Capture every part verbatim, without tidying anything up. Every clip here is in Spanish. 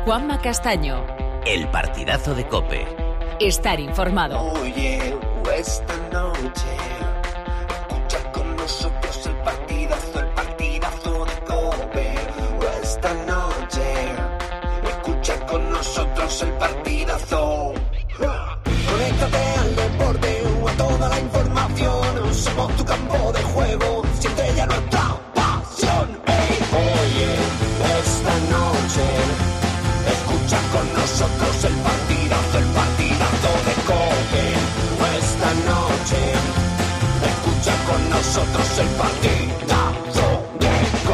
Juanma Castaño. El partidazo de COPE. Estar informado. Oye, esta noche escucha con nosotros el partidazo, el partidazo de COPE. Esta noche escucha con nosotros el partidazo. Conéctate al deporte o a toda la información. Somos tu campo de juego, siente ya nuestra pasión. Hey, oye, esta noche escucha con nosotros el partidazo, el partidazo de COPE. Esta noche escucha con nosotros el partidazo de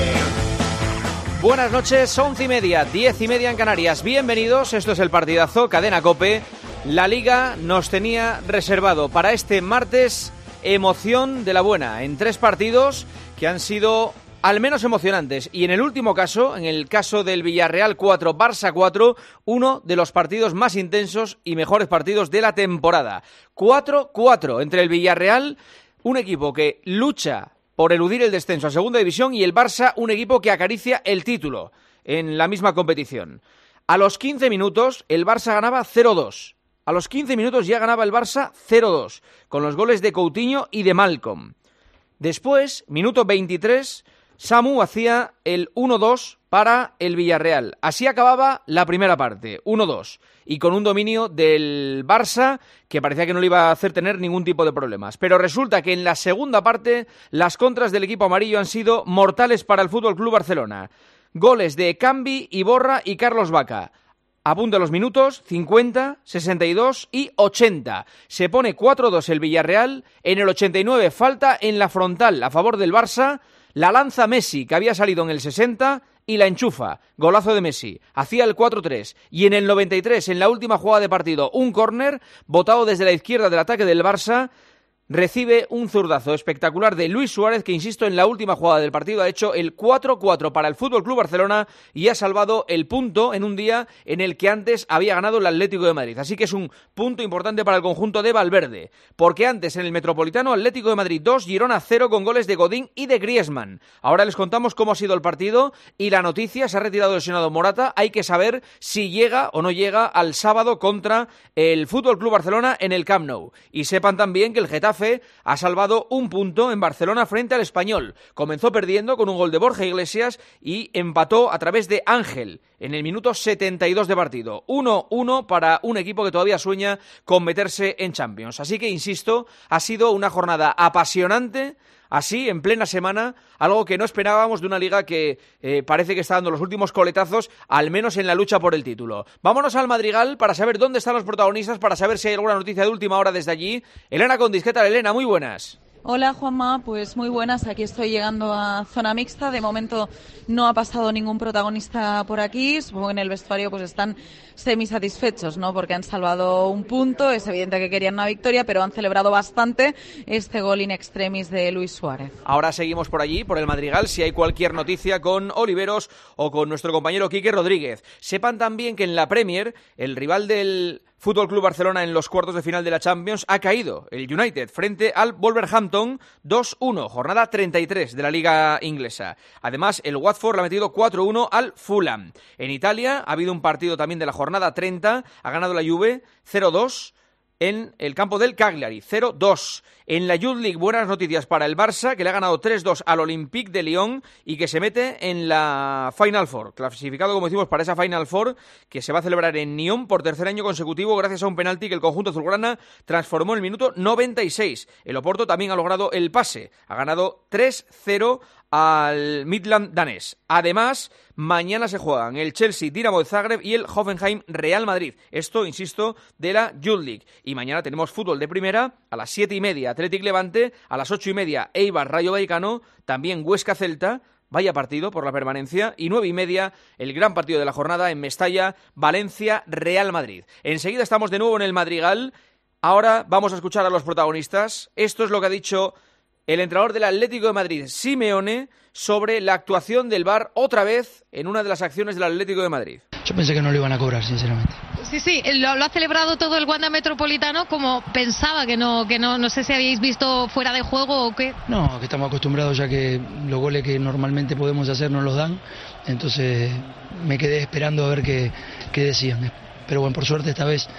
COPE. Buenas noches, once y media, diez y media en Canarias. Bienvenidos, esto es el partidazo, Cadena COPE. La Liga nos tenía reservado para este martes emoción de la buena en tres partidos que han sido al menos emocionantes, y en el último caso, en el caso del Villarreal cuatro, Barça cuatro, uno de los partidos más intensos y mejores partidos de la temporada. cuatro cuatro entre el Villarreal, un equipo que lucha por eludir el descenso a segunda división, y el Barça, un equipo que acaricia el título en la misma competición. A los quince minutos el Barça ganaba cero dos. A los quince minutos ya ganaba el Barça cero dos, con los goles de Coutinho y de Malcom. Después, minuto veintitrés, Samu hacía el uno dos para el Villarreal. Así acababa la primera parte, uno dos, y con un dominio del Barça que parecía que no le iba a hacer tener ningún tipo de problemas. Pero resulta que en la segunda parte las contras del equipo amarillo han sido mortales para el F C Barcelona. Goles de Cambi, Iborra y Carlos Vaca. Apunta los minutos, cincuenta, sesenta y dos y ochenta. Se pone cuatro dos el Villarreal. En el ochenta y nueve falta en la frontal a favor del Barça. La lanza Messi, que había salido en el sesenta, y la enchufa. Golazo de Messi. Hacía el cuatro tres. Y en el noventa y tres, en la última jugada de partido, un córner botado desde la izquierda del ataque del Barça. Recibe un zurdazo espectacular de Luis Suárez, que, insisto, en la última jugada del partido ha hecho el cuatro cuatro para el F C Barcelona y ha salvado el punto en un día en el que antes había ganado el Atlético de Madrid. Así que es un punto importante para el conjunto de Valverde, porque antes en el Metropolitano, Atlético de Madrid dos, Girona cero, con goles de Godín y de Griezmann. Ahora les contamos cómo ha sido el partido y la noticia: se ha retirado lesionado Morata. Hay que saber si llega o no llega al sábado contra el F C Barcelona en el Camp Nou. Y sepan también que el Getafe ha salvado un punto en Barcelona frente al Español. Comenzó perdiendo con un gol de Borja Iglesias y empató a través de Ángel en el minuto setenta y dos de partido. uno uno para un equipo que todavía sueña con meterse en Champions. Así que, insisto, ha sido una jornada apasionante, así en plena semana, algo que no esperábamos de una liga que eh, parece que está dando los últimos coletazos, al menos en la lucha por el título. Vámonos al Madrigal para saber dónde están los protagonistas, para saber si hay alguna noticia de última hora desde allí. Elena Condis, ¿qué tal, Elena? Muy buenas. Hola, Juanma, pues muy buenas. Aquí estoy llegando a zona mixta. De momento no ha pasado ningún protagonista por aquí. Supongo que en el vestuario pues están semisatisfechos, ¿no? Porque han salvado un punto. Es evidente que querían una victoria, pero han celebrado bastante este gol in extremis de Luis Suárez. Ahora seguimos por allí, por el Madrigal, si hay cualquier noticia con Oliveros o con nuestro compañero Quique Rodríguez. Sepan también que en la Premier, el rival del F C Barcelona en los cuartos de final de la Champions ha caído, el United, frente al Wolverhampton dos uno, jornada treinta y tres de la Liga Inglesa. Además, el Watford le ha metido cuatro uno al Fulham. En Italia ha habido un partido también de la jornada treinta, ha ganado la Juve cero dos en el campo del Cagliari, cero dos. En la Youth League, buenas noticias para el Barça, que le ha ganado tres dos al Olympique de Lyon y que se mete en la Final Four, clasificado, como decimos, para esa Final Four que se va a celebrar en Nyon por tercer año consecutivo gracias a un penalti que el conjunto azulgrana transformó en el minuto noventa y seis. El Oporto también ha logrado el pase, ha ganado tres cero al Midland danés. Además, mañana se juegan el Chelsea Dinamo de Zagreb y el Hoffenheim Real Madrid. Esto, insisto, de la Youth League. Y mañana tenemos fútbol de primera a las siete y media, Athletic Levante, a las ocho y media, Eibar Rayo Vallecano, también Huesca Celta. Vaya partido por la permanencia. Y nueve y media, el gran partido de la jornada en Mestalla, Valencia Real Madrid. Enseguida estamos de nuevo en el Madrigal. Ahora vamos a escuchar a los protagonistas. Esto es lo que ha dicho el entrenador del Atlético de Madrid, Simeone, sobre la actuación del V A R otra vez en una de las acciones del Atlético de Madrid. Yo pensé que no lo iban a cobrar, sinceramente. Sí, sí, lo, lo ha celebrado todo el Wanda Metropolitano como pensaba, que no, que no, no sé si habéis visto fuera de juego o qué. No, que estamos acostumbrados ya que los goles que normalmente podemos hacer nos los dan, entonces me quedé esperando a ver qué, qué decían. Pero bueno, por suerte esta vez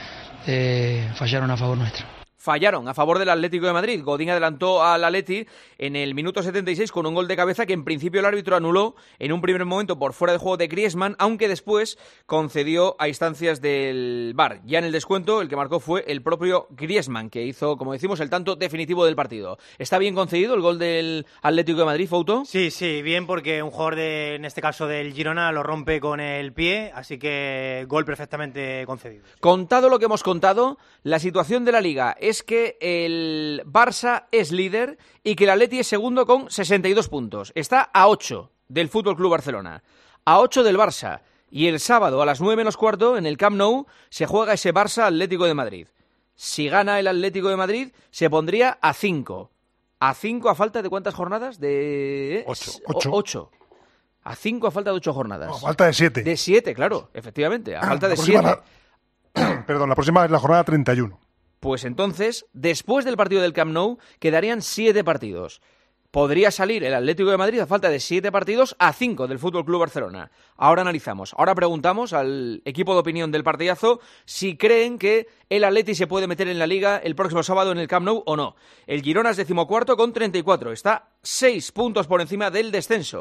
eh, fallaron a favor nuestro. Fallaron a favor del Atlético de Madrid. Godín adelantó al Atleti en el minuto setenta y seis con un gol de cabeza que en principio el árbitro anuló en un primer momento por fuera de juego de Griezmann, aunque después concedió a instancias del V A R. Ya en el descuento el que marcó fue el propio Griezmann, que hizo, como decimos, el tanto definitivo del partido. ¿Está bien concedido el gol del Atlético de Madrid, Fouto? Sí, sí, bien, porque un jugador, de, en este caso del Girona, lo rompe con el pie, así que gol perfectamente concedido. Contado lo que hemos contado, la situación de la Liga es que el Barça es líder y que el Atleti es segundo con sesenta y dos puntos. Está a ocho del F C Barcelona, a ocho del Barça. Y el sábado a las nueve menos cuarto en el Camp Nou se juega ese Barça Atlético de Madrid. Si gana el Atlético de Madrid se pondría a cinco. ¿A cinco a falta de cuántas jornadas? De ocho. ocho. ocho. A cinco a falta de ocho jornadas. No, a falta de siete. De siete, claro, efectivamente. A falta la de siete. La... Perdón, la próxima es la jornada treinta y uno. Pues entonces, después del partido del Camp Nou, quedarían siete partidos. Podría salir el Atlético de Madrid a falta de siete partidos a cinco del F C Barcelona. Ahora analizamos, ahora preguntamos al equipo de opinión del partidazo si creen que el Atleti se puede meter en la Liga el próximo sábado en el Camp Nou o no. El Girona es decimocuarto con treinta y cuatro, está seis puntos por encima del descenso.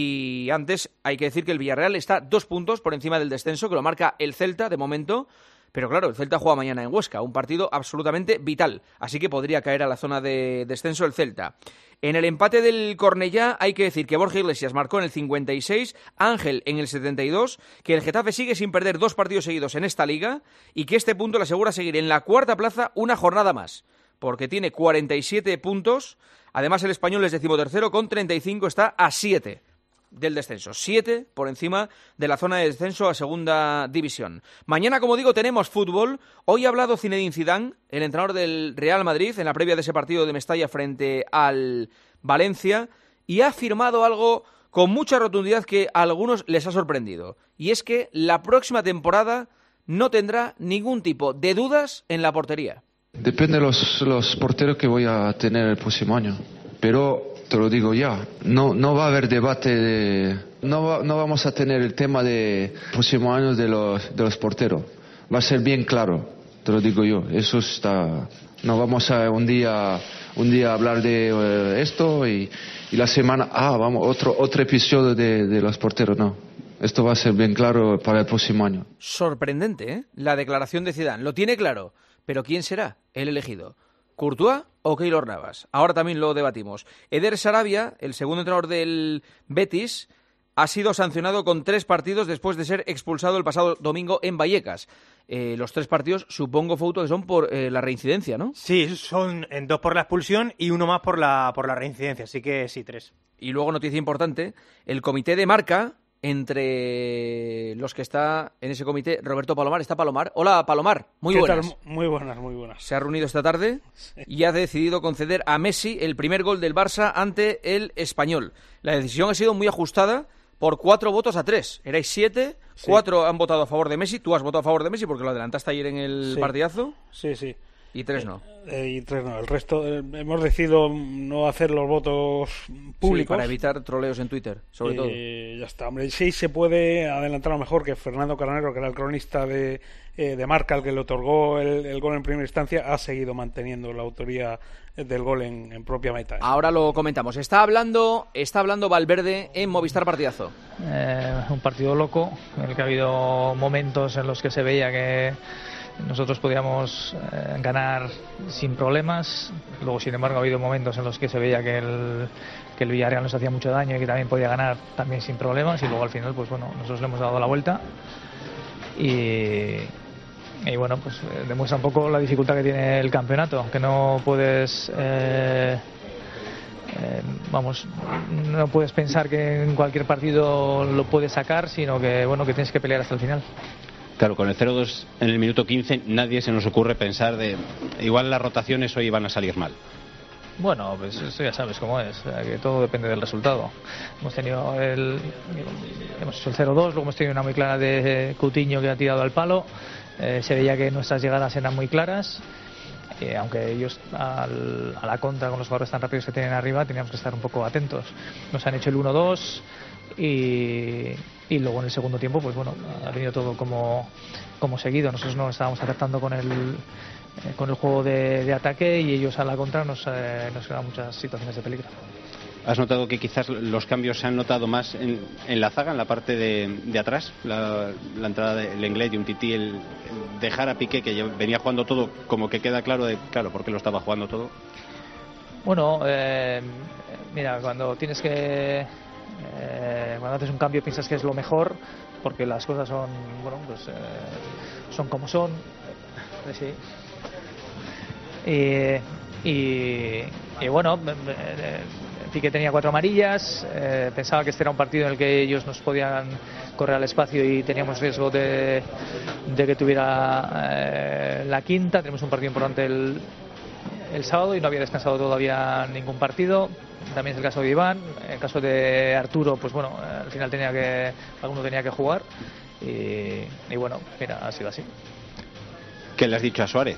Y antes hay que decir que el Villarreal está dos puntos por encima del descenso, que lo marca el Celta de momento. Pero claro, el Celta juega mañana en Huesca, un partido absolutamente vital, así que podría caer a la zona de descenso el Celta. En el empate del Cornellá hay que decir que Borja Iglesias marcó en el cincuenta y seis, Ángel en el setenta y dos, que el Getafe sigue sin perder dos partidos seguidos en esta liga y que este punto le asegura seguir en la cuarta plaza una jornada más, porque tiene cuarenta y siete puntos, además el Español es decimotercero con treinta y cinco, está a siete del descenso, siete por encima de la zona de descenso a segunda división. Mañana, como digo, tenemos fútbol. Hoy ha hablado Zinedine Zidane, el entrenador del Real Madrid, en la previa de ese partido de Mestalla frente al Valencia, y ha afirmado algo con mucha rotundidad que a algunos les ha sorprendido, y es que la próxima temporada no tendrá ningún tipo de dudas en la portería. Depende de los, los porteros que voy a tener el próximo año, pero te lo digo ya, no, no va a haber debate, de, no, va, no vamos a tener el tema de próximo año de los, de los porteros. Va a ser bien claro, te lo digo yo. Eso está. No vamos a un día, un día hablar de uh, esto y, y la semana, ah, vamos, otro, otro episodio de, de los porteros, no. Esto va a ser bien claro para el próximo año. Sorprendente, ¿eh? La declaración de Zidane. Lo tiene claro, pero ¿quién será el elegido? ¿Courtois o Keylor Navas? Ahora también lo debatimos. Eder Sarabia, el segundo entrenador del Betis, ha sido sancionado con tres partidos después de ser expulsado el pasado domingo en Vallecas. Eh, los tres partidos, supongo, Fouto, que son por eh, la reincidencia, ¿no? Sí, son dos por la expulsión y uno más por la, por la reincidencia, así que sí, tres. Y luego, noticia importante, el comité de marca, entre los que está en ese comité, Roberto Palomar. ¿Está Palomar? Hola, Palomar. Muy ¿Qué buenas. tal? Muy buenas, muy buenas. Se ha reunido esta tarde sí. y ha decidido conceder a Messi el primer gol del Barça ante el Español. La decisión ha sido muy ajustada por cuatro votos a tres. Erais siete, sí. Cuatro han votado a favor de Messi. Tú has votado a favor de Messi porque lo adelantaste ayer en el sí. partidazo. Sí, sí. Y tres no. Eh, y tres no. El resto, eh, hemos decidido no hacer los votos públicos. Sí, para evitar troleos en Twitter, sobre y todo. Y ya está. Hombre, sí se puede adelantar a lo mejor que Fernando Carnero, que era el cronista de, eh, de Marca, el que le otorgó el, el gol en primera instancia, ha seguido manteniendo la autoría del gol en, en propia meta. ¿eh? Ahora lo comentamos. Está hablando, está hablando Valverde en Movistar Partidazo. Eh, un partido loco, en el que ha habido momentos en los que se veía que nosotros podíamos eh, ganar sin problemas. Luego, sin embargo, ha habido momentos en los que se veía que el, que el Villarreal nos hacía mucho daño y que también podía ganar también sin problemas. Y luego, al final, pues bueno, nosotros le hemos dado la vuelta y, y bueno, pues eh, demuestra un poco la dificultad que tiene el campeonato, que no puedes eh, eh, vamos, no puedes pensar que en cualquier partido lo puedes sacar, sino que bueno, que tienes que pelear hasta el final. Claro, con el cero dos en el minuto quince nadie se nos ocurre pensar de igual las rotaciones hoy van a salir mal. Bueno, pues eso ya sabes cómo es, que todo depende del resultado. Hemos tenido el hemos hecho el cero dos, luego hemos tenido una muy clara de Coutinho que ha tirado al palo. Eh, se veía que nuestras llegadas eran muy claras. Eh, aunque ellos al, a la contra con los jugadores tan rápidos que tienen arriba teníamos que estar un poco atentos. Nos han hecho el uno dos y, y luego en el segundo tiempo pues bueno, ha venido todo como, como seguido. Nosotros no estábamos acertando con el eh, con el juego de, de ataque y ellos a la contra nos, eh, nos crean muchas situaciones de peligro. ¿Has notado que quizás los cambios se han notado más en, en la zaga, en la parte de, de atrás? La, la entrada de Lenglet y un Tití, el, el dejar a Piqué, que venía jugando todo, como que queda claro de claro por qué lo estaba jugando todo. Bueno, eh, mira, cuando tienes que eh, cuando haces un cambio piensas que es lo mejor, porque las cosas son, bueno, pues eh, son como son. Eh, sí. Y, y, y bueno, eh, Piqué tenía cuatro amarillas, eh, pensaba que este era un partido en el que ellos nos podían correr al espacio y teníamos riesgo de, de que tuviera eh, la quinta. Tenemos un partido importante el, el sábado y no había descansado todavía ningún partido. También es el caso de Iván. En el caso de Arturo, pues bueno, al final tenía que alguno tenía que jugar y, y bueno, mira, ha sido así. ¿Qué le has dicho a Suárez?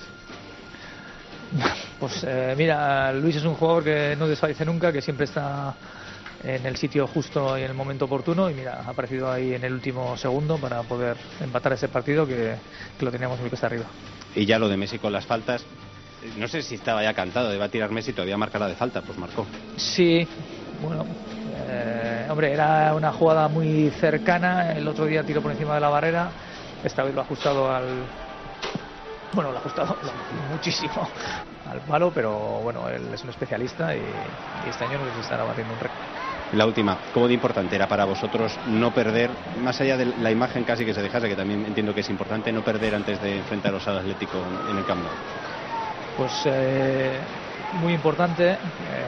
Pues eh, mira, Luis es un jugador que no desfallece nunca, que siempre está en el sitio justo y en el momento oportuno, y mira, ha aparecido ahí en el último segundo para poder empatar ese partido que, que lo teníamos muy cuesta arriba. Y ya lo de Messi con las faltas, no sé si estaba ya cantado, iba a tirar Messi, todavía marcará de falta, pues marcó. Sí, bueno, eh, hombre, era una jugada muy cercana, el otro día tiró por encima de la barrera, esta vez lo ha ajustado al... Bueno, lo ha ajustado muchísimo al palo, pero bueno, él es un especialista y, y este año nos estará batiendo un récord. La última, ¿cómo de importante era para vosotros no perder, más allá de la imagen casi que se dejase, que también entiendo que es importante, no perder antes de enfrentaros al Atlético en el Camp Nou? Pues eh, muy importante. Eh,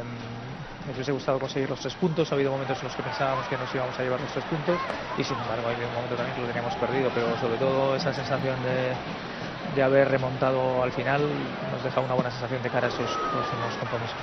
nos hubiese gustado conseguir los tres puntos. Ha habido momentos en los que pensábamos que nos íbamos a llevar los tres puntos y sin embargo ha habido un momento también que lo teníamos perdido, pero sobre todo esa sensación de de haber remontado al final nos deja una buena sensación de cara a esos próximos compromisos.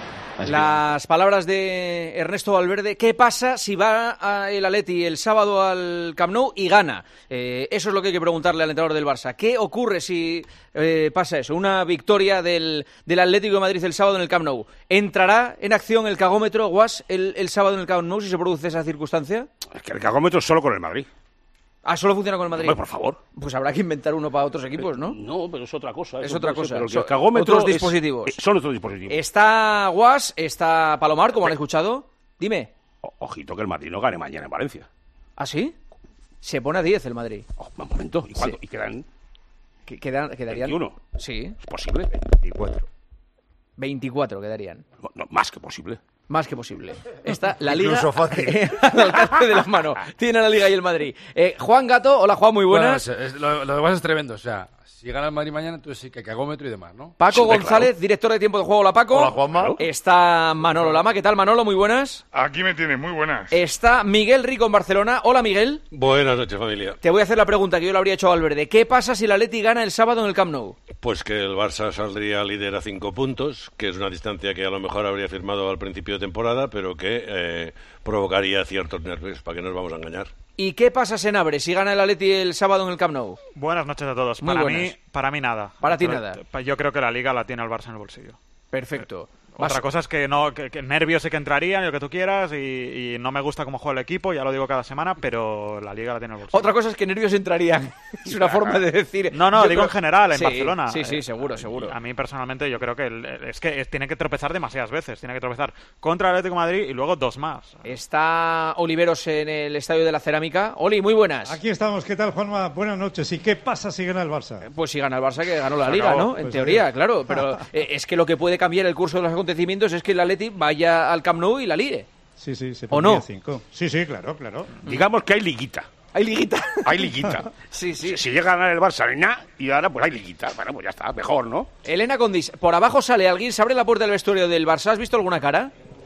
Las palabras de Ernesto Valverde. ¿Qué pasa si va a el Atleti el sábado al Camp Nou y gana? Eh, eso es lo que hay que preguntarle al entrenador del Barça. ¿Qué ocurre si eh, pasa eso? Una victoria del, del Atlético de Madrid el sábado en el Camp Nou. ¿Entrará en acción el cagómetro, Guas, el, el sábado en el Camp Nou si se produce esa circunstancia? Es que el cagómetro es solo con el Madrid. Ah, ¿solo funciona con el Madrid? Hombre, por favor. Pues habrá que inventar uno para otros equipos, ¿no? No, pero es otra cosa. Es otra cosa. Pero So, el cagómetro otros es, dispositivos. Es, son otros dispositivos. Está Guas, está Palomar, como han escuchado. Dime. O, ojito que el Madrid no gane mañana en Valencia. ¿Ah, sí? Se pone a diez el Madrid. Oh, un momento. ¿Y cuándo? Sí. ¿Y quedan? Quedan, quedarían... veintiuno. Sí. ¿Es posible? veinticuatro. veinticuatro quedarían. No, no, más que posible. Más que posible. Está la Liga Incluso fácil. al alcance de las manos. Tiene la Liga y el Madrid. Eh, Juan Gato, hola Juan, muy buenas. Bueno, es, lo, lo demás es tremendo. O sea, si gana el Madrid mañana, entonces sí que cagómetro y demás, ¿no? Paco Sí, González, claro. director de Tiempo de Juego. Hola Paco. Hola, Juanma. Está Manolo Lama. ¿Qué tal Manolo? Muy buenas. Aquí me tienes, muy buenas. Está Miguel Rico en Barcelona. Hola Miguel. Buenas noches, familia. Te voy a hacer la pregunta que yo le habría hecho a Valverde. ¿Qué pasa si el Atleti gana el sábado en el Camp Nou? Pues que el Barça saldría líder a cinco puntos, que es una distancia que a lo mejor habría firmado al principio de temporada, pero que eh, provocaría ciertos nervios, para que nos vamos a engañar. ¿Y qué pasa, Senabre, si gana el Atleti el sábado en el Camp Nou? Buenas noches a todos. Muy para buenas. mí, para mí nada. Para ti Pero, nada. Yo creo que la Liga la tiene el Barça en el bolsillo. Perfecto. Otra Vas- cosa es que no, que, que nervios sí que entrarían, y lo que tú quieras, y, y no me gusta cómo juega el equipo, ya lo digo cada semana, pero la Liga la tiene en el bolsillo. Otra cosa es que nervios entrarían. Es una forma de decir. No, no, Yo digo creo- en general, en Sí, Barcelona. Sí, sí, Eh, seguro, seguro. A mí personalmente yo creo que el- es que es- tiene que tropezar demasiadas veces. Tiene que tropezar contra el Atlético de Madrid y luego dos más. Está Oliveros en el Estadio de la Cerámica. Oli, muy buenas. Aquí estamos. ¿Qué tal, Juanma? Buenas noches. ¿Y qué pasa si gana el Barça? Pues si gana el Barça, que ganó la Se Liga, acabó. ¿no? En Pues teoría, adiós. claro. Pero eh, es que lo que puede cambiar el curso de los acontecimientos es que el Atleti vaya al Camp Nou y la líe. Sí, sí, se ¿O pondría no? cinco. Sí, sí, claro, claro. Digamos que hay liguita. Hay liguita. Hay liguita. Sí, sí. Si, si llega a ganar el Barça, nada, y ahora pues hay liguita. Bueno, pues ya está, mejor, ¿no? Elena Condis, por abajo sale alguien, se abre la puerta del vestuario del Barça. ¿Has visto alguna cara?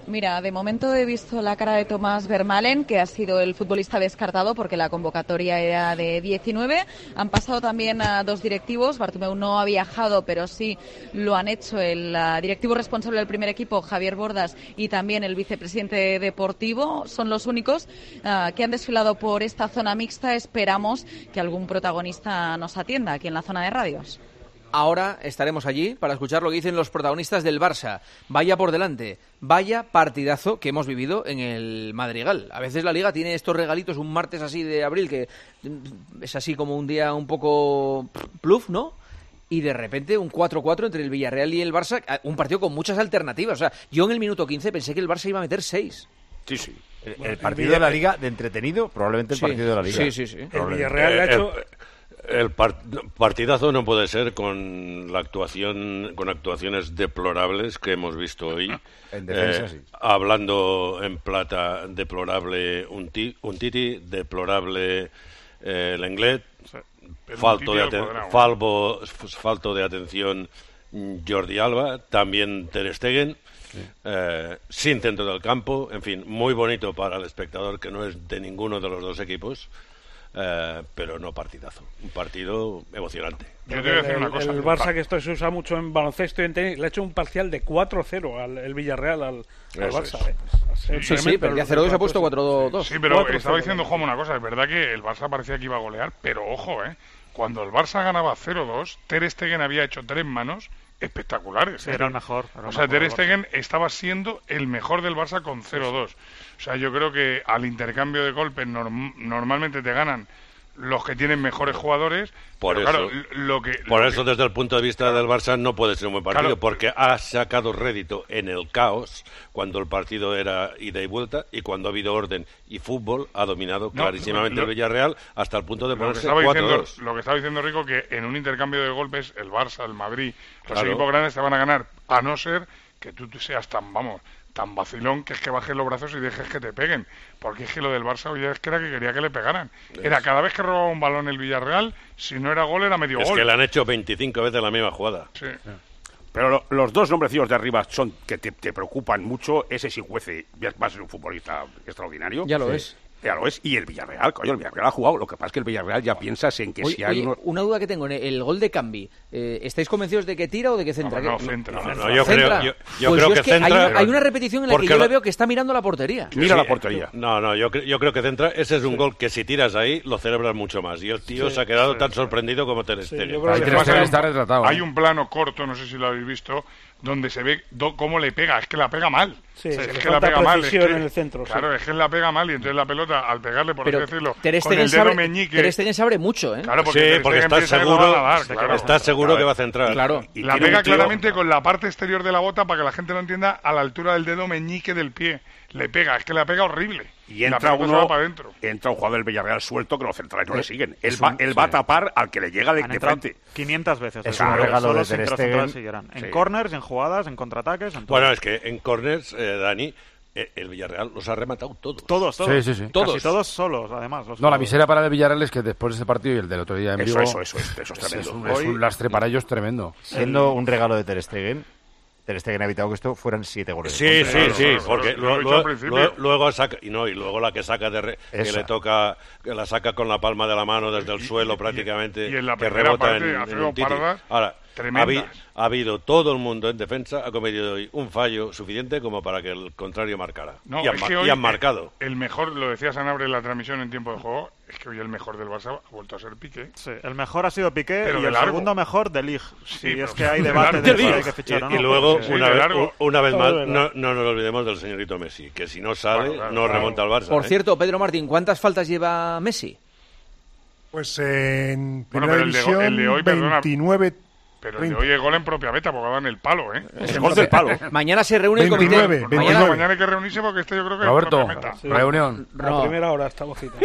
Mira, de momento he visto la cara de Tomás Vermaelen, que ha sido el futbolista descartado porque la convocatoria era de diecinueve. Han pasado también a dos directivos. Bartomeu no ha viajado, pero sí lo han hecho el uh, directivo responsable del primer equipo, Javier Bordas, y también el vicepresidente deportivo. Son los únicos uh, que han desfilado por esta zona mixta. Esperamos que algún protagonista nos atienda aquí en la zona de radios. Ahora estaremos allí para escuchar lo que dicen los protagonistas del Barça. Vaya por delante, vaya partidazo que hemos vivido en el Madrigal. A veces la Liga tiene estos regalitos un martes así de abril que es así como un día un poco pluf, ¿no? Y de repente un cuatro cuatro entre el Villarreal y el Barça, un partido con muchas alternativas. O sea, yo en el minuto quince pensé que el Barça iba a meter seis. Sí, sí. El, el partido de la Liga de entretenido, probablemente el sí, partido de la Liga. Sí, sí, sí. El Villarreal eh, ha hecho... El, el part, partidazo no puede ser con la actuación, con actuaciones deplorables que hemos visto hoy. En defensa, eh, sí. Hablando en plata, deplorable un, ti, un Titi, deplorable eh, Lenglet, sí, falto, de aten- falvo, falto de atención Jordi Alba, también Ter Stegen. Sí. Eh, sin centro del campo, en fin, muy bonito para el espectador que no es de ninguno de los dos equipos, eh, pero no partidazo, un partido emocionante. Yo te voy a decir una cosa, el Barça, que esto se usa mucho en baloncesto y en tenis, le ha hecho un parcial de cuatro cero al el Villarreal al, al Barça. Es. ¿eh? Sí, sí, pero el cero dos se ha puesto cuatro dos. Sí, pero estaba diciendo Juan una cosa, es verdad que el Barça parecía que iba a golear, pero ojo, eh cuando el Barça ganaba cero dos, Ter Stegen había hecho tres manos espectaculares. Sí, era el mejor. Era o sea, Ter Stegen estaba siendo el mejor del Barça con cero dos. O sea, yo creo que al intercambio de golpes norm- normalmente te ganan los que tienen mejores jugadores. Por pero eso, claro, lo que, por lo eso que... desde el punto de vista del Barça no puede ser un buen partido, claro, porque ha sacado rédito en el caos cuando el partido era ida y vuelta, y cuando ha habido orden y fútbol ha dominado no, clarísimamente lo, el Villarreal hasta el punto de ponerse cuatro dos. Lo que estaba diciendo Rico, que en un intercambio de golpes el Barça, el Madrid, los claro. equipos grandes te van a ganar, a no ser que tú seas tan, vamos, tan vacilón que es que bajes los brazos y dejes que te peguen, porque es que lo del Barça hoy es que era que quería que le pegaran. Era cada vez que robaba un balón el Villarreal, si no era gol era medio es gol. Es que le han hecho veinticinco veces la misma jugada. Sí. Pero lo, los dos nombrecillos de arriba son que te, te preocupan mucho. Ese Sigüeze va a ser un futbolista extraordinario. Ya lo sí. es. Ya lo es. Y el Villarreal, coño, el Villarreal ha jugado. Lo que pasa es que el Villarreal ya piensas en que oye, si hay oye, uno... una duda que tengo, el gol de Cambi, eh, ¿estáis convencidos de que tira o de que centra? No, no, centra. No, no, yo ¿Centra? creo, yo, yo pues creo yo que, es que centra... Hay, hay una repetición en la que yo lo... le veo que está mirando la portería. Mira sí, la portería. No, no, yo, yo creo que centra. Ese es un sí. gol que si tiras ahí lo celebras mucho más. Y el tío sí, se ha quedado sí, tan sí. sorprendido como Ter Stegen. Sí, está retratado. Hay un plano corto, no sé si lo habéis visto, donde se ve do, cómo le pega. Es que la pega mal. Sí, es, sí, es que la pega mal. Es que, en el centro, claro, sí. es que la pega mal y entonces la pelota, al pegarle, por pero así decirlo, Ter con el dedo sabe, meñique... Ter Stegen sabe mucho, ¿eh? Claro, porque sí, porque estás seguro, dar, claro. estás seguro claro. que va a centrar. Claro. Y la pega tío... claramente con la parte exterior de la bota, para que la gente lo entienda, a la altura del dedo meñique del pie. Le pega, es que la pega horrible. Y entra uno, para adentro. Entra un jugador del Villarreal suelto que los centrales no le siguen. Él va, un, él sí. va a tapar al que le llega de, de frente. quinientas veces. Es un regalo de Ter Stegen. En sí. corners, en jugadas, en contraataques, en todo. Bueno, es que en corners, eh, Dani, eh, el Villarreal los ha rematado todos. Todos, todos. Sí, sí, sí. Todos. Casi todos solos, además. No, la miseria para el Villarreal es que después de ese partido y el del otro día en eso, vivo... Eso, eso, eso, eso es tremendo. Es un, es un lastre para ellos tremendo. Siendo un regalo de Ter Stegen... Ter Stegen ha evitado que esto fueran siete goles. Sí, sí, claro, sí, claro, porque claro, luego, luego, luego, luego saca y no y luego la que saca de re, que le toca que la saca con la palma de la mano desde el y, suelo y, prácticamente y en la que rebota parte, en, en un titi. Ahora ha, habi, ha habido todo el mundo en defensa ha cometido hoy un fallo suficiente como para que el contrario marcara no, y, han, es que hoy y han marcado. El, el mejor, lo decía Sanabria en la transmisión en tiempo de juego, es que hoy el mejor del Barça ha vuelto a ser Piqué. Sí, el mejor ha sido Piqué pero y el largo. segundo mejor de Ligt. Sí, y es que hay debate de, de si hay que fichar o no. Y luego, sí, una, vez, largo. una vez más, no, no nos olvidemos del señorito Messi, que si no sale, claro, claro, no claro. remonta al Barça. Por ¿eh? cierto, Pedro Martín, ¿cuántas faltas lleva Messi? Pues en primera bueno, división, el de, el de hoy, veintinueve... Pero el de hoy es gol en propia meta, porque va en el palo, ¿eh? Es gol del palo. Mañana se reúne el comité. veintinueve, mañana, mañana hay que reunirse porque este yo creo que Roberto, es propia meta. Sí. Reunión. A no. primera hora estamos citados.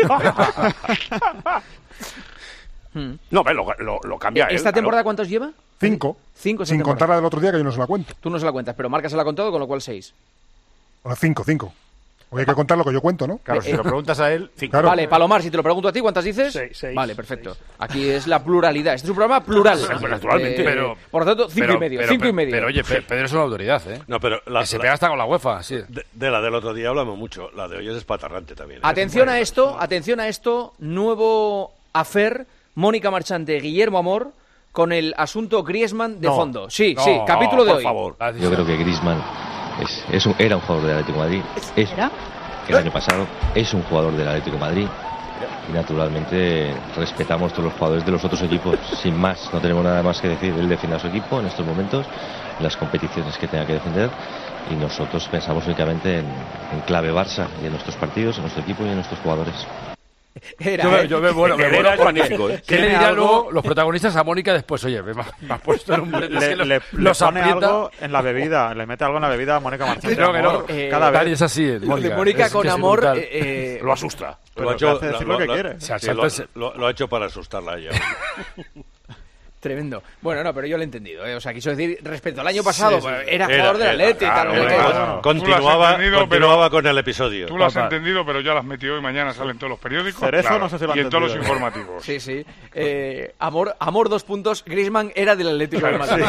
No, lo, lo, lo cambia él. ¿Esta temporada claro. cuántos lleva? Cinco. Cinco. Sin temporada. contar la del otro día, que yo no se la cuento. Tú no se la cuentas, pero Marca se la ha contado, con lo cual seis. Bueno, cinco, cinco. Hoy hay que contar lo que yo cuento, ¿no? Claro, si Eh, lo preguntas a él... Claro. Vale, Palomar, si te lo pregunto a ti, ¿cuántas dices? Seis, seis, vale, perfecto. seis. Aquí es la pluralidad. Este es un programa plural. Sí, pues, naturalmente. Eh, Pero- por lo tanto, cinco pero- y medio. pero- cinco y medio. Pero oye, Pe- Pedro es una autoridad, ¿eh? No, pero la, Que se la- pega hasta con la UEFA, sí. de, de la del otro día hablamos mucho. La de hoy es espatarrante también. ¿eh? Atención a esto, atención a esto. Nuevo afer, Mónica Marchante, Guillermo Amor, con el asunto Griezmann de No, fondo. Sí, no, sí, capítulo de por hoy. favor. Yo creo que Griezmann es, es un- era un jugador del Atlético de Madrid. Es, el año pasado es un jugador del Atlético de Madrid. Y naturalmente respetamos todos los jugadores de los otros equipos. Sin más, no tenemos nada más que decir. Él defiende a su equipo en estos momentos, en las competiciones que tenga que defender. Y nosotros pensamos únicamente en, en clave Barça y en nuestros partidos, en nuestro equipo y en nuestros jugadores. Era, Yo, ¿eh? me- yo me bueno, me Herrera bueno es porque- magnífico, ¿eh? ¿Qué le Tiene dirán algo- luego los protagonistas a Mónica después? Oye, me, ha- me has puesto en un brete, es Le, que los, le- le los pone aprieta. algo en la bebida, le mete algo en la bebida a Mónica Marchante. Creo que no. Amor, Eh, cada Dani vez. es así, eh, De Mónica. Mónica Es con que es Amor. brutal. eh, eh, Lo asusta. Pero Lo ha que hecho, hace decir lo- lo que lo- quiere. O sea, sí, salta lo, ese- lo- lo ha hecho para asustarla a ella. Tremendo. Bueno, no, pero yo lo he entendido. ¿eh? O sea, quiso decir, respecto al año pasado, sí, sí. era Era- jugador del era- Atleti y tal. claro, no sé qué. era- Bueno, tú lo has continuaba entendido, continuaba pero- con el episodio. Tú lo has Total. entendido, pero ya lo has metido y mañana salen todos los periódicos. Cerezo claro, no sé si lo ha y en todos los entendido. informativos. Sí, sí. Eh, amor, amor, dos puntos. Griezmann era del Atlético de Madrid.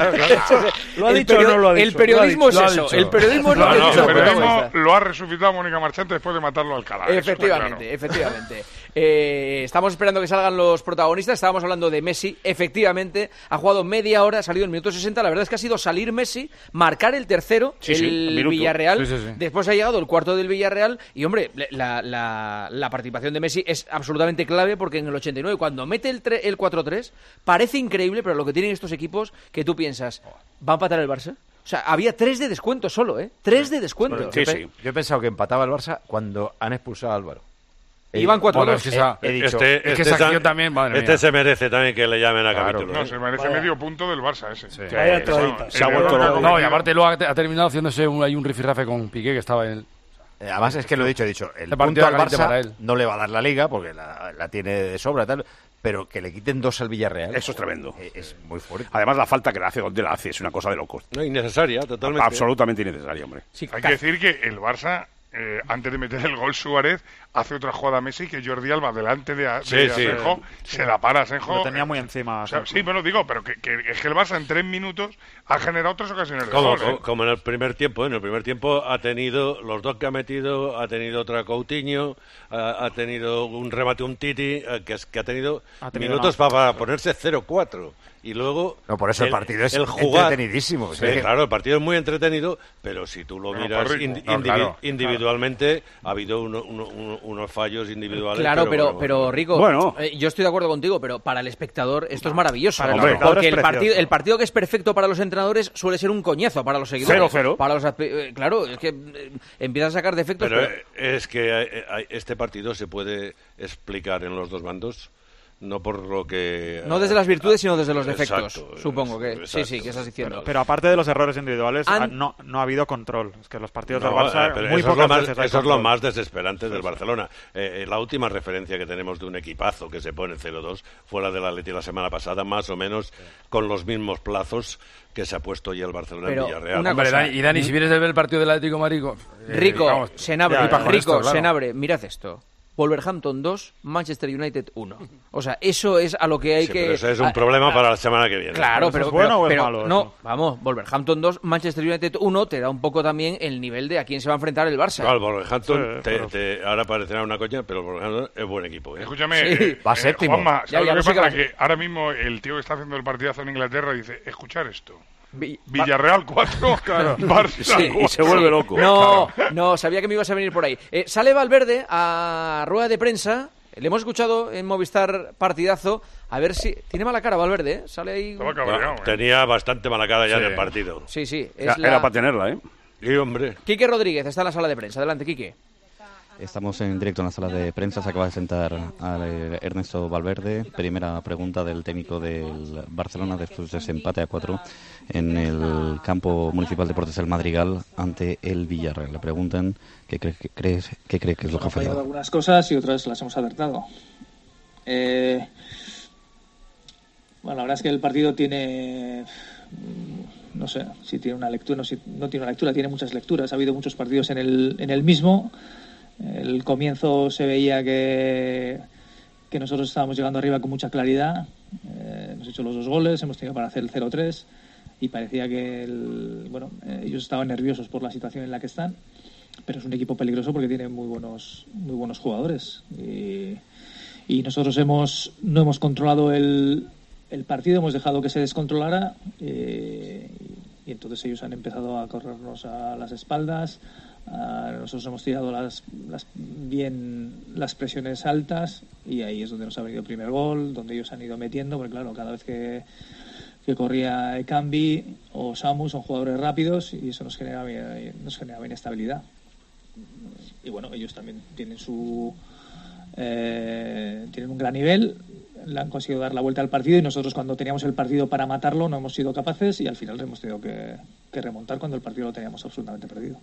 ¿Lo ha El dicho o no lo ha dicho? El periodismo Lo ha es eso. dicho. El periodismo es lo No, que no, ha dicho El el periodismo protagonista. lo ha resucitado Mónica Marchante después de matarlo a Alcalá. eso está Efectivamente, claro. efectivamente. Eh, estamos esperando que salgan los protagonistas. Estábamos hablando de Messi. Efectivamente, ha jugado media hora, ha salido en minuto sesenta. La verdad es que ha sido salir Messi, marcar el tercero, Sí, sí, el minuto. Villarreal. Sí, sí, sí. Después ha llegado el cuarto del Villarreal. Y, hombre, la, la- la participación de Messi es absolutamente clave porque en el ochenta y nueve, cuando mete el, tre- el cuatro tres, parece increíble, pero lo que tienen estos equipos que tú piensas, ¿va a empatar el Barça? O sea, había tres de descuento solo, ¿eh? Tres de descuento. Sí, Yo, pe- sí. yo he pensado que empataba el Barça cuando han expulsado a Álvaro. Iban cuatro Bueno, dos. es que esa- He, he dicho, Este, es que este esa sa- acción también, madre este mía. se merece también que le llamen a Claro. capítulo. No, ¿eh? se merece medio punto del Barça ese. Sí. Vaya Eh, entradita. bueno, Se ha el vuelto error que loco. ha No, y cometido- aparte luego ha, ha terminado haciéndose un, hay un rifirrafe con Piqué que estaba en el... Eh, Además es que lo he dicho, he dicho, el El punto partido al caliente para Barça él. no le va a dar la Liga porque la, la tiene de sobra tal, pero que le quiten dos al Villarreal. Eso es tremendo. eh, Es muy fuerte. Además, la falta que le hace donde la hace es una cosa de locos. No, innecesaria, totalmente. Absolutamente innecesaria, hombre. Sí, Hay ca- que decir que el Barça, eh, antes de meter el gol Suárez, hace otra jugada a Messi que Jordi Alba delante de, a- Sí, de sí. Asenjo, se la para Asenjo. Lo tenía muy eh, encima. o sea, Asenjo. sí, pero digo, pero que, que- es que el Barça en tres minutos ha generado tres ocasiones de Como, gol. como, ¿eh? como en el primer tiempo, en el primer tiempo ha tenido los dos que ha metido, ha tenido otra Coutinho, ha, ha tenido un remate un Titi, eh, que, es, que ha tenido, Ha tenido minutos una- para ponerse cero cuatro. Y luego No, por eso el partido es el jugar, entretenidísimo. Sí, Es que- claro, el partido es muy entretenido, pero si tú lo No, miras para rico. indi- No, indivi- claro, individualmente, ha habido uno- uno- uno- unos fallos individuales. Claro, pero, bueno, pero Rico, Bueno. eh, yo estoy de acuerdo contigo, pero para el espectador esto es maravilloso. Para el Hombre, espectador porque es el partido, precioso. el partido que es perfecto para los entrenadores suele ser un coñazo para los seguidores. Cero, cero. Para los, aspe- eh, claro, es que eh, empieza a sacar defectos. Pero pero- eh, es que eh, eh, este partido se puede explicar en los dos bandos, no por lo que... No desde las virtudes, sino desde los defectos. Exacto, supongo que exacto, sí, sí, que estás diciendo. Pero, pero aparte de los errores individuales, Han- ah, no, no ha habido control. Es que los partidos No, del Barça, eh, pero muy eso es pocas lo más, veces hay eso es lo control. más desesperante del Barcelona. Eh, eh, la última referencia que tenemos de un equipazo que se pone cero dos fue la del Atleti la semana pasada, más o menos con los mismos plazos que se ha puesto ya el Barcelona Pero en Villarreal. una Hombre, cosa- Dani- y Dani, si vienes de ver el partido del Atlético de Madrid... eh, Rico, vamos, Senabre, flipas con Rico, esto, claro. Senabre, mirad esto. Wolverhampton dos, Manchester United uno. O sea, eso es a lo que hay Sí, que... pero ese es un a- problema a- para la semana que viene. Claro, ¿Eso pero, es bueno pero- o es pero malo, no, eso? vamos, Wolverhampton dos, Manchester United uno te da un poco también el nivel de a quién se va a enfrentar el Barça. Claro, el Wolverhampton, Sí, te- pero- te- ahora parecerá una coña, pero el Wolverhampton es buen equipo. ¿eh? Escúchame, Sí. eh, Va eh, séptimo. Juanma, Ya, ¿sabes ya lo lo que sé que pasa? va- Que ahora mismo el tío que está haciendo el partidazo en Inglaterra dice, escuchar esto. Vi- Villarreal cuatro, Barça Sí, y cuatro. se vuelve loco. No, no, sabía que me ibas a venir por ahí. Eh, sale Valverde a rueda de prensa. Le hemos escuchado en Movistar partidazo. A ver si... Tiene mala cara Valverde, ¿eh? Sale ahí... Estaba Bueno, cabreado, ¿eh? tenía bastante mala cara ya Sí. en el partido. Sí, sí. Es Era, la... era para tenerla, ¿eh? Y hombre, Quique Rodríguez está en la sala de prensa. Adelante, Quique. Estamos en directo en la sala de prensa. Se acaba de sentar a Ernesto Valverde. Primera pregunta del técnico del Barcelona después de ese empate a cuatro en el campo municipal Deportes del Madrigal ante el Villarreal. Le preguntan qué cree que, crees, qué cree que es lo que ha Hemos fallado fallado. algunas cosas y otras las hemos acertado. Eh, bueno, la verdad es que el partido tiene no sé si tiene una lectura, no, si, no tiene una lectura, tiene muchas lecturas. Ha habido muchos partidos en el, en el mismo. El comienzo se veía que, que nosotros estábamos llegando arriba con mucha claridad. Eh, hemos hecho los dos goles, hemos tenido para hacer el cero tres y parecía que el, bueno, eh, ellos estaban nerviosos por la situación en la que están, pero es un equipo peligroso porque tiene muy buenos, muy buenos jugadores. Y, y nosotros hemos no hemos controlado el, el partido, hemos dejado que se descontrolara eh, y entonces ellos han empezado a corrernos a las espaldas. Uh, nosotros hemos tirado las, las bien las presiones altas y ahí es donde nos ha venido el primer gol, donde ellos han ido metiendo, porque claro, cada vez que, que corría Ekambi o Samu son jugadores rápidos y eso nos generaba, nos generaba inestabilidad. Y bueno, ellos también tienen su eh, tienen un gran nivel, le han conseguido dar la vuelta al partido y nosotros cuando teníamos el partido para matarlo no hemos sido capaces y al final hemos tenido que, que remontar cuando el partido lo teníamos absolutamente perdido.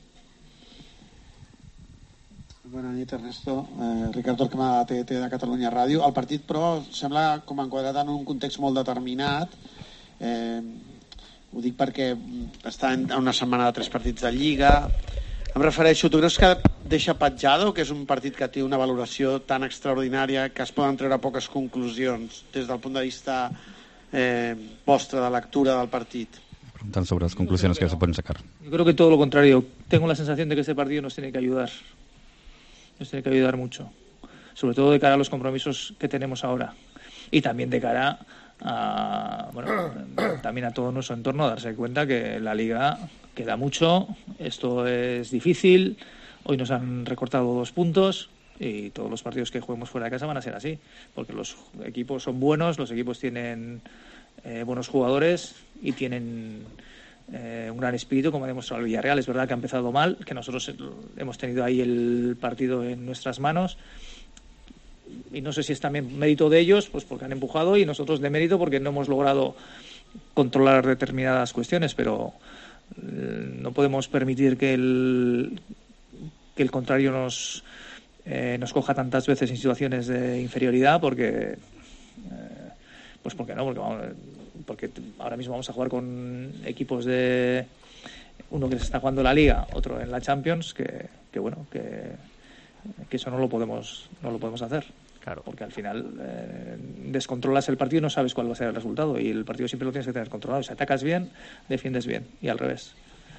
Bona nit, Ernesto. Eh, Ricard Torquemada, T T de Catalunya Ràdio. El partit, però, sembla com enquadrat en un context molt determinat. Eh, ho dic perquè està en una setmana de tres partits de Lliga. Em refereixo, tu creus que deixa petjada o que és un partit que té una valoració tan extraordinària que es poden treure poques conclusions des del punt de vista eh, vostre de lectura del partit? Preguntan sobre las conclusiones que se pueden sacar. Yo creo que todo lo contrario. Tengo la sensación de que este partido nos tiene que ayudar. Nos tiene que ayudar mucho. Sobre todo de cara a los compromisos que tenemos ahora. Y también de cara a, bueno, también a todo nuestro entorno, darse cuenta que la Liga queda mucho, esto es difícil, hoy nos han recortado dos puntos y todos los partidos que juguemos fuera de casa van a ser así, porque los equipos son buenos, los equipos tienen eh, buenos jugadores y tienen eh, un gran espíritu, como ha demostrado el Villarreal. Es verdad que ha empezado mal, que nosotros hemos tenido ahí el partido en nuestras manos y no sé si es también mérito de ellos, pues porque han empujado, y nosotros de mérito porque no hemos logrado controlar determinadas cuestiones, pero eh, no podemos permitir que el que el contrario nos eh, nos coja tantas veces en situaciones de inferioridad, porque eh, pues porque no, porque vamos, porque ahora mismo vamos a jugar con equipos de uno que se está jugando la Liga, otro en la Champions, que, que bueno, que, que eso no lo podemos no lo podemos hacer. Claro. Porque al final eh, descontrolas el partido y no sabes cuál va a ser el resultado, y el partido siempre lo tienes que tener controlado. Si atacas bien, defiendes bien, y al revés.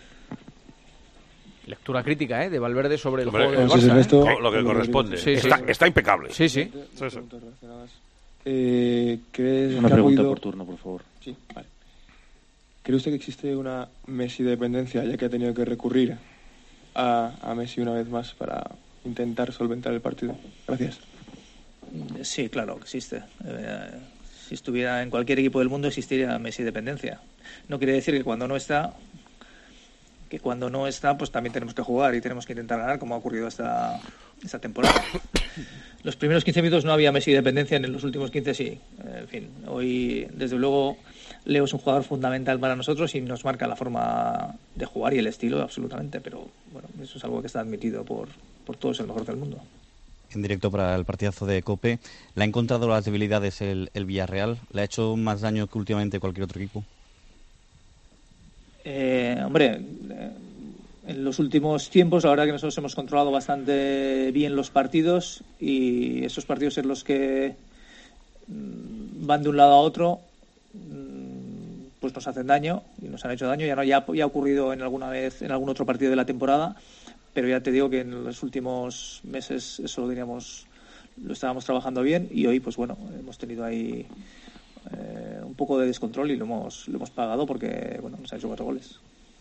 Lectura crítica, ¿eh? De Valverde sobre el Hombre, juego del sí, Barça, esto, ¿eh? lo que corresponde. Sí, sí. Está, está impecable. Sí, sí. sí, sí. Eh, ¿crees una que pregunta ha habido... por turno, por favor. Sí, vale. ¿Cree usted que existe una Messi dependencia, ya que ha tenido que recurrir a, a Messi una vez más para intentar solventar el partido? Gracias. Sí, claro, existe. Eh, si estuviera en cualquier equipo del mundo existiría Messi dependencia. No quiere decir que cuando no está, que cuando no está, pues también tenemos que jugar y tenemos que intentar ganar, como ha ocurrido esta, esta temporada. Los primeros quince minutos no había Messi dependencia, en los últimos quince sí. Eh, en fin, hoy desde luego Leo es un jugador fundamental para nosotros y nos marca la forma de jugar y el estilo absolutamente, pero bueno, eso es algo que está admitido por, por todos, el mejor del mundo. En directo para el partidazo de COPE, ¿le ha encontrado las debilidades el, el Villarreal? ¿Le ha hecho más daño que últimamente cualquier otro equipo? Eh, hombre, eh, en los últimos tiempos la verdad que nosotros hemos controlado bastante bien los partidos, y esos partidos en los que mm, van de un lado a otro mm, pues nos hacen daño y nos han hecho daño. Ya no ya, ya ha ocurrido en alguna vez en algún otro partido de la temporada, pero ya te digo que en los últimos meses eso lo teníamos, lo estábamos trabajando bien, y hoy pues bueno, hemos tenido ahí eh, un poco de descontrol y lo hemos lo hemos pagado porque bueno, nos han hecho cuatro goles.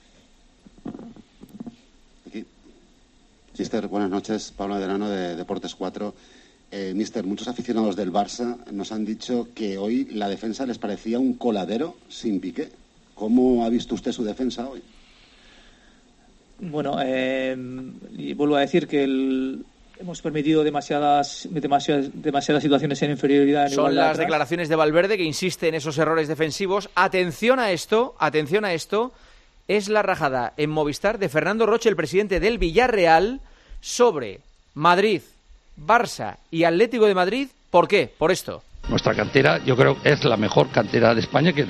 Aquí. Mister, buenas noches. Pablo Adelano de Deportes cuatro. Eh, Mister, muchos aficionados del Barça nos han dicho que hoy la defensa les parecía un coladero sin Piqué. ¿Cómo ha visto usted su defensa hoy? Bueno, eh, y vuelvo a decir que el, hemos permitido demasiadas, demasiadas demasiadas situaciones en inferioridad. En Son las declaraciones de Valverde, que insiste en esos errores defensivos. Atención a esto, atención a esto. Es la rajada en Movistar de Fernando Roche, el presidente del Villarreal, sobre Madrid, Barça y Atlético de Madrid. ¿Por qué? Por esto. Nuestra cantera, yo creo que es la mejor cantera de España, que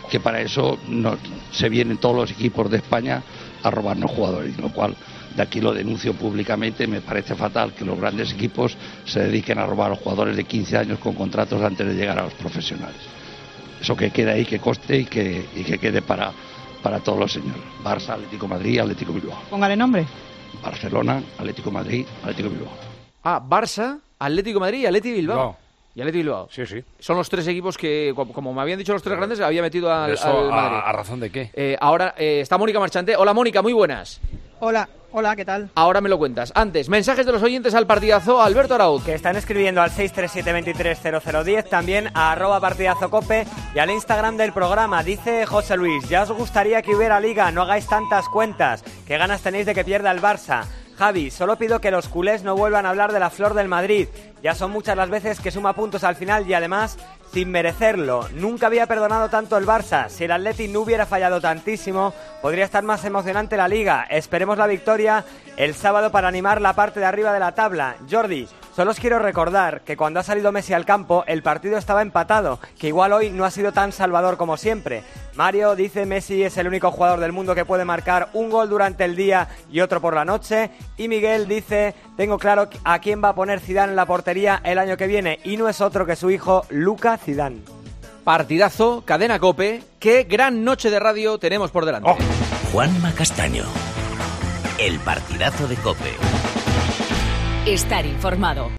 que para eso no, se vienen todos los equipos de España a robarnos jugadores, lo cual de aquí lo denuncio públicamente. Me parece fatal que los grandes equipos se dediquen a robar a los jugadores de quince años con contratos antes de llegar a los profesionales. Eso que quede ahí, que conste y que, y que quede para, para todos los señores. Barça, Atlético de Madrid, Atlético de Bilbao. Póngale nombre. Barcelona, Atlético de Madrid, Atlético de Bilbao. Ah, Barça, Atlético de Madrid y Atlético de Bilbao. No. Y Atlético de Bilbao. Sí, sí. Son los tres equipos que, como, como me habían dicho los tres grandes, había metido al, Eso, al Madrid. a, ¿A razón de qué? Eh, ahora eh, está Mónica Marchante. Hola, Mónica, muy buenas. Hola, hola, ¿qué tal? Ahora me lo cuentas. Antes, mensajes de los oyentes al partidazo. Alberto Arauz. Que están escribiendo al seis tres siete, veintitrés cero cero diez, también a arroba partidazo cope y al Instagram del programa. Dice José Luis, ya os gustaría que hubiera liga, no hagáis tantas cuentas. ¿Qué ganas tenéis de que pierda el Barça? Javi, solo pido que los culés no vuelvan a hablar de la flor del Madrid. Ya son muchas las veces que suma puntos al final y además sin merecerlo. Nunca había perdonado tanto el Barça. Si el Atleti no hubiera fallado tantísimo, podría estar más emocionante la Liga. Esperemos la victoria el sábado para animar la parte de arriba de la tabla. Jordi, solo os quiero recordar que cuando ha salido Messi al campo, el partido estaba empatado, que igual hoy no ha sido tan salvador como siempre. Mario dice, Messi es el único jugador del mundo que puede marcar un gol durante el día y otro por la noche. Y Miguel dice, tengo claro a quién va a poner Zidane en la portería el año que viene, y no es otro que su hijo, Luka Zidane. Partidazo, Cadena COPE. Qué gran noche de radio tenemos por delante. Oh. Juanma Castaño, el partidazo de COPE. Estar informado.